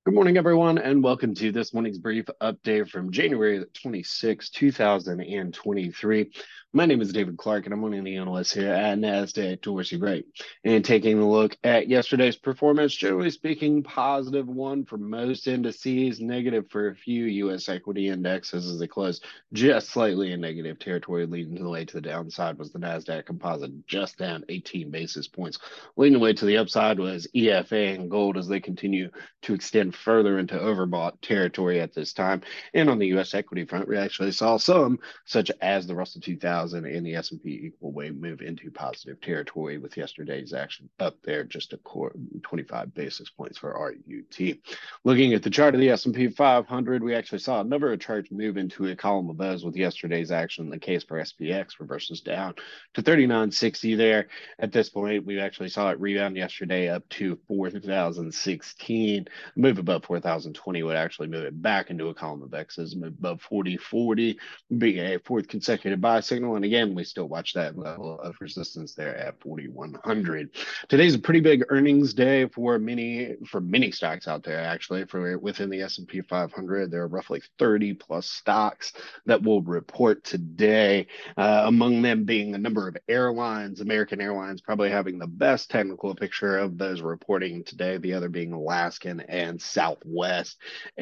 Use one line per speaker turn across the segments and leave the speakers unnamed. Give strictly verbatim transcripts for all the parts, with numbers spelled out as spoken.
Good morning, everyone, and welcome to this morning's brief update from January twenty-sixth, two thousand twenty-three. My name is David Clark, and I'm one of the analysts here at NASDAQ Dorsey Wright. And taking a look at yesterday's performance, generally speaking, positive one for most indices, negative for a few U S equity indexes as they closed just slightly in negative territory. Leading the way to the downside was the NASDAQ Composite, just down eighteen basis points. Leading the way to the upside was E F A and gold as they continue to extend further into overbought territory at this time. And on the U S equity front, we actually saw some, such as the Russell two thousand and the S and P equal weight, move into positive territory with yesterday's action up there just a core twenty-five basis points for R U T. Looking at the chart of the S and P five hundred, we actually saw a number of charts move into a column of those with yesterday's action. The case for S P X reverses down to thirty-nine sixty there. At this point, we actually saw it rebound yesterday up to four thousand sixteen. Move above four thousand twenty would actually move it back into a column of X's. Move above forty forty, be a fourth consecutive buy signal. And again, we still watch that level of resistance there at forty-one hundred. Today's a pretty big earnings day for many for many stocks out there. Actually, for within the S and P five hundred, there are roughly thirty plus stocks that will report today. Uh, among them being a number of airlines. American Airlines probably having the best technical picture of those reporting today. The other being Alaskan and Southwest.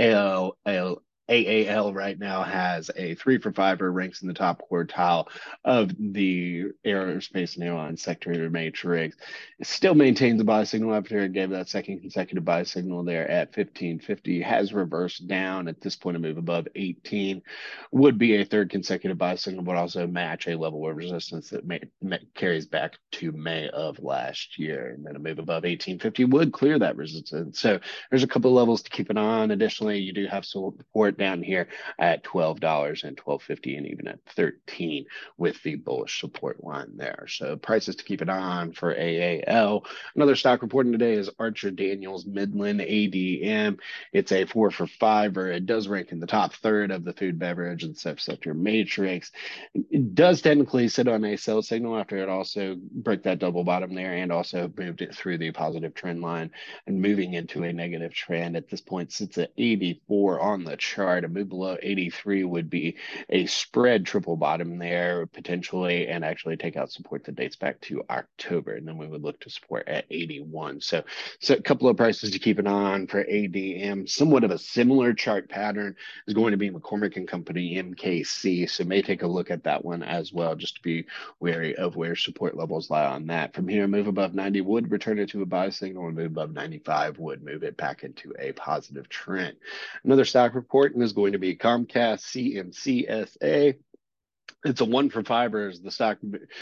L L A A L right now has a three for five or ranks in the top quartile of the aerospace and airline sector matrix. It still maintains a buy signal after it gave that second consecutive buy signal there at fifteen fifty. Has reversed down at this point. A move above eighteen would be a third consecutive buy signal, but also match a level of resistance that may, may, carries back to May of last year. And then a move above eighteen fifty would clear that resistance. So there's a couple of levels to keep an eye on. Additionally, you do have support down here at twelve dollars and twelve fifty, and even at thirteen with the bullish support line there. So prices to keep an eye on for A A L. Another stock reporting today is Archer Daniels Midland A D M. It's a four for five, or it does rank in the top third of the food, beverage, and subsector matrix. It does technically sit on a sell signal after it also broke that double bottom there and also moved it through the positive trend line and moving into a negative trend. At this point, sits at eighty-four on the chart. A move below eighty-three would be a spread triple bottom there potentially, and actually take out support that dates back to October. And then we would look to support at eighty-one. So, so a couple of prices to keep an eye on for A D M. Somewhat of a similar chart pattern is going to be McCormick and Company M K C. So may take a look at that one as well, just to be wary of where support levels lie on that. From here, move above ninety would return it to a buy signal, and move above ninety-five would move it back into a positive trend. Another stock report is going to be Comcast C M C S A. It's a one for fibers. The stock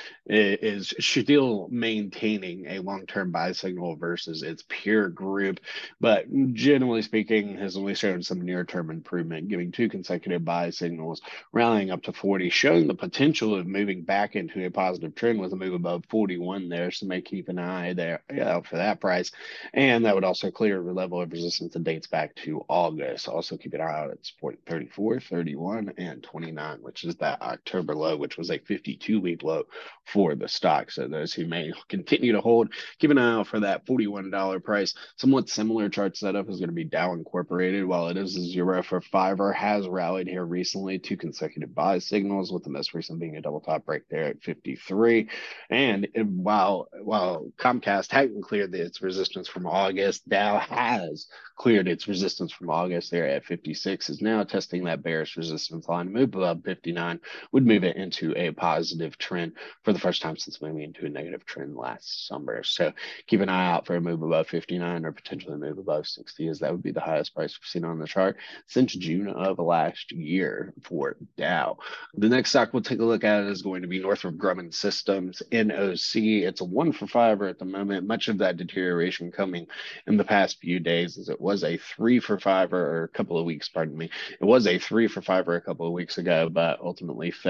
is still maintaining a long-term buy signal versus its peer group, but generally speaking, has only shown some near-term improvement, giving two consecutive buy signals, rallying up to forty, showing the potential of moving back into a positive trend with a move above forty-one there. So may keep an eye there out for that price, and that would also clear a level of resistance that dates back to August. Also keep an eye out at support thirty-four, thirty-one, and twenty-nine, which is that October low, which was a fifty-two week low for the stock. So those who may continue to hold, keep an eye out for that forty-one dollar price. Somewhat similar chart setup is going to be Dow Incorporated. While it is a zero for fiver, has rallied here recently, two consecutive buy signals, with the most recent being a double top break there at fifty-three. And while while Comcast hadn't cleared its resistance from August, Dow has cleared its resistance from August there at fifty-six, is now testing that bearish resistance line. Move above fifty-nine would move it into a positive trend for the first time since moving into a negative trend last summer. So keep an eye out for a move above fifty-nine, or potentially a move above sixty, as that would be the highest price we've seen on the chart since June of last year for Dow. The next stock we'll take a look at is going to be Northrop Grumman Systems, N O C. It's a one for fiver at the moment. Much of that deterioration coming in the past few days, as it was a three for fiver, or a couple of weeks, pardon me. It was a three for fiver a couple of weeks ago, but ultimately fell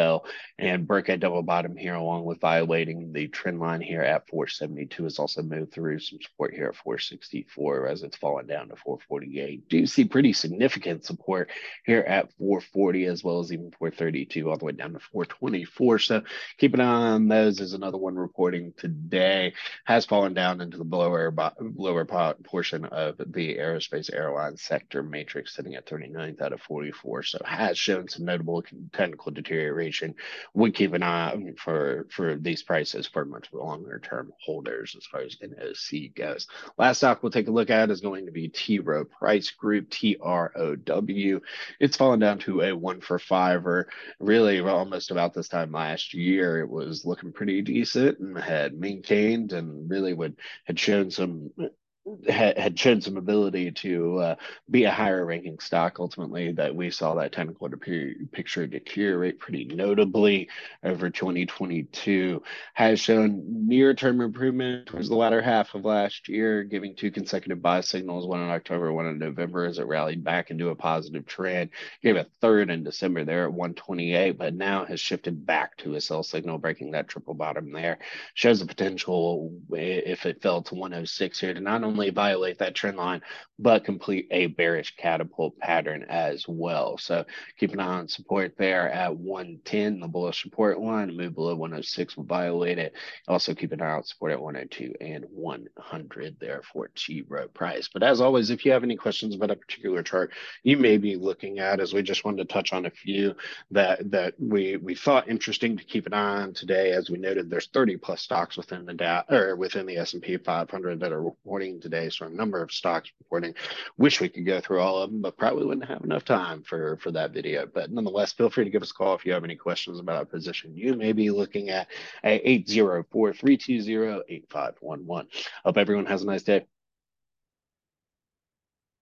fell and broke a double bottom here, along with violating the trend line here at four seventy-two. It's also moved through some support here at four sixty-four as it's fallen down to four forty-eight. Do see pretty significant support here at four forty, as well as even four thirty-two, all the way down to four twenty-four. So keep an eye on those. Is another one reporting today. Has fallen down into the lower lower portion of the aerospace airline sector matrix, sitting at thirty-ninth out of forty-four. So has shown some notable technical deterioration. Would keep an eye out for for these prices for much longer term holders as far as N O C goes. Last stock we'll take a look at is going to be T. Rowe Price Group, T R O W. It's fallen down to a one for fiver. Really, almost about this time last year, it was looking pretty decent and had maintained and really would had shown some had, had shown some ability to uh, be a higher ranking stock. Ultimately, that we saw that technical de- picture deteriorate pretty notably over twenty twenty-two. Has shown near term improvement towards the latter half of last year, giving two consecutive buy signals, one in October, one in November, as it rallied back into a positive trend. Gave a third in December there at one twenty-eight, but now has shifted back to a sell signal, breaking that triple bottom there. Shows the potential, if it fell to one oh six here, to not only violate that trend line, but complete a bearish catapult pattern as well. So keep an eye on support there at one ten, the bullish support line. A move below one oh six will violate it. Also keep an eye on support at one oh two and one hundred there for T. Rowe Price. But as always, if you have any questions about a particular chart you may be looking at, as we just wanted to touch on a few that that we we thought interesting to keep an eye on today. As we noted, there's thirty plus stocks within the Dow or within the S and P five hundred that are reporting today. So a number of stocks reporting. Wish we could go through all of them, but probably wouldn't have enough time for for that video. But nonetheless, feel free to give us a call if you have any questions about a position you may be looking at at eight zero four, three two zero, eight five one one. Hope everyone has a nice day.